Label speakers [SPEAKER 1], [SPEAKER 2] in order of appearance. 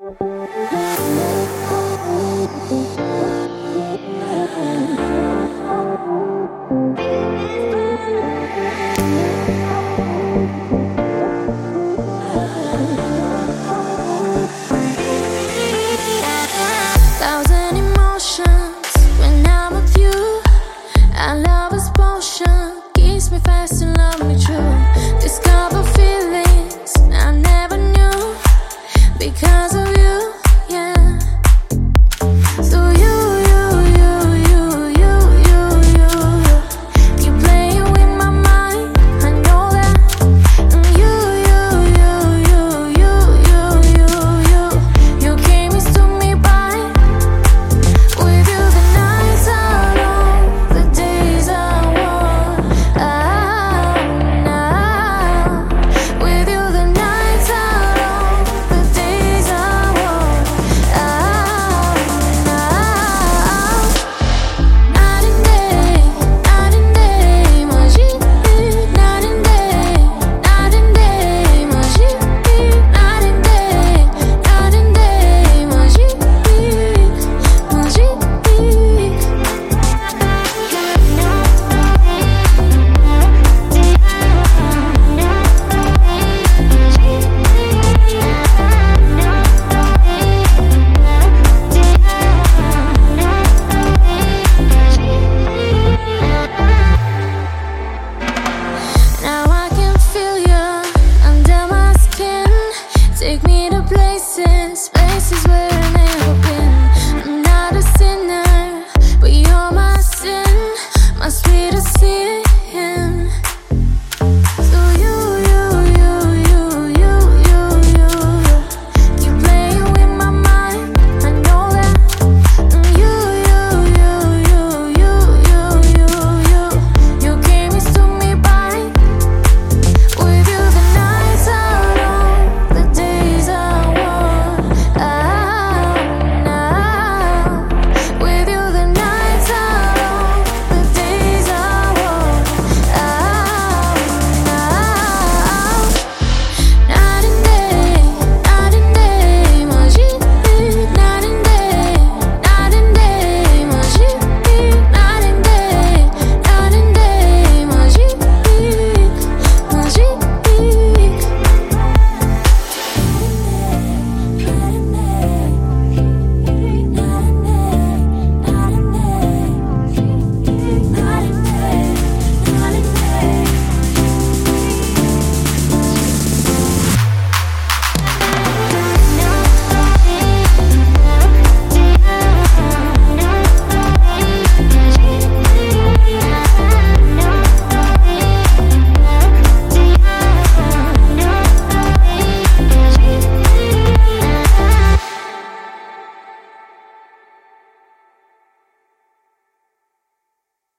[SPEAKER 1] Thousand emotions when I'm with you. Our love is potion, keeps me fast and love me true. Discover feelings I never knew because of you, yeah. So you playing with my mind, I know that. And you came and stood me by. With you the nights are long, the days are warm. With you the nights are long, the days are warm. Night and day, magie. Night and day, magie. Night and day, magie, magie. Now I can feel you under my skin. Take me to places where